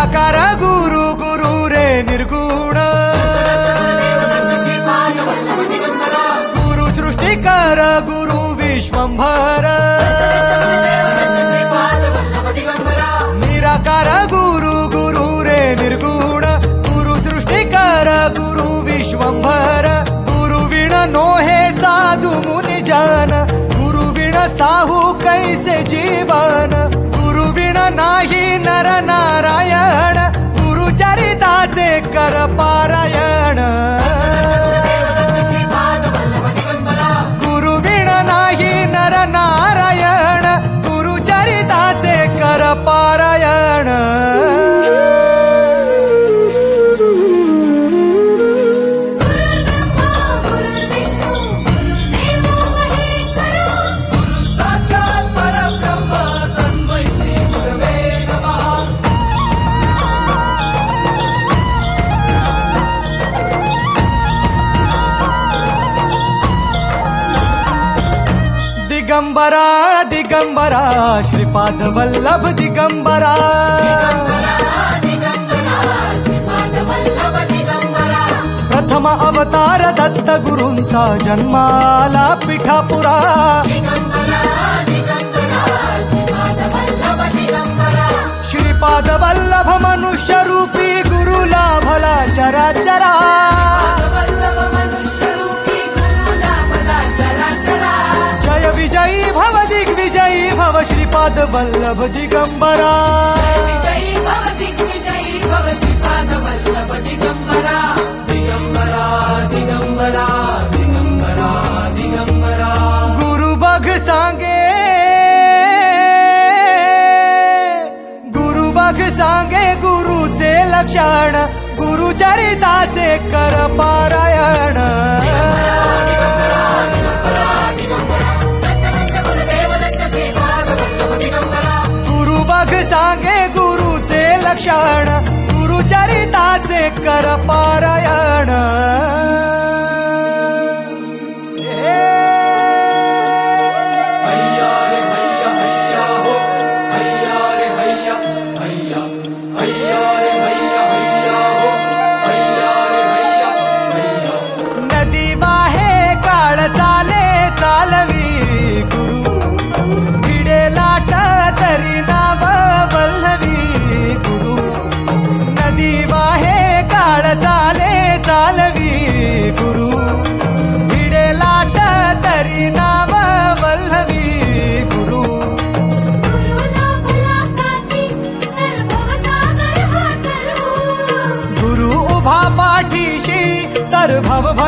निराकार गुरु गुरु रे निर्गुण गुरु सृष्टिकर गुरु विश्वंभर निराकार गुरु गुरु रे निर्गुण गुरु सृष्टिकर गुरु विश्वंभर गुरु विण नोहे साधु मुनि जन गुरु विण साहू कैसे जीवन गुरु विण नाही नर नारायण गुरु चरिताचे कर पारायण गुरु विण नाही नर नारायण गुरु चरिताचे कर पारायण दिगंबरा दिगंबरा श्रीपाद वल्लभ दिगंबरा प्रथम अवतार दत्त गुरूंचा जन्माला पिठापुरा श्रीपाद वल्लभ मनुष्य रूपी गुरु लाभला चराचरा विजयी भव दिग्विजयी भव श्रीपाद वल्लभ दिगंबरा दिगंबरा दिगंबरा दिगंबरा गुरु बघ सांगे गुरुचे लक्षण गुरु चरिताचे कर पारायण गुरु बघ सांगे गुरुचे लक्षण गुरु चरिताचे कर पारायण नदी वाहे काळ चाले चालवी गुरु भिडे लाट तरी नाव वल्लवी गुरु नदी वाहे काळ चाले चालवी गुरु भिडे लाट तरी नाव वल्लवी गुरु गुरु उभा पाठीशी तर भव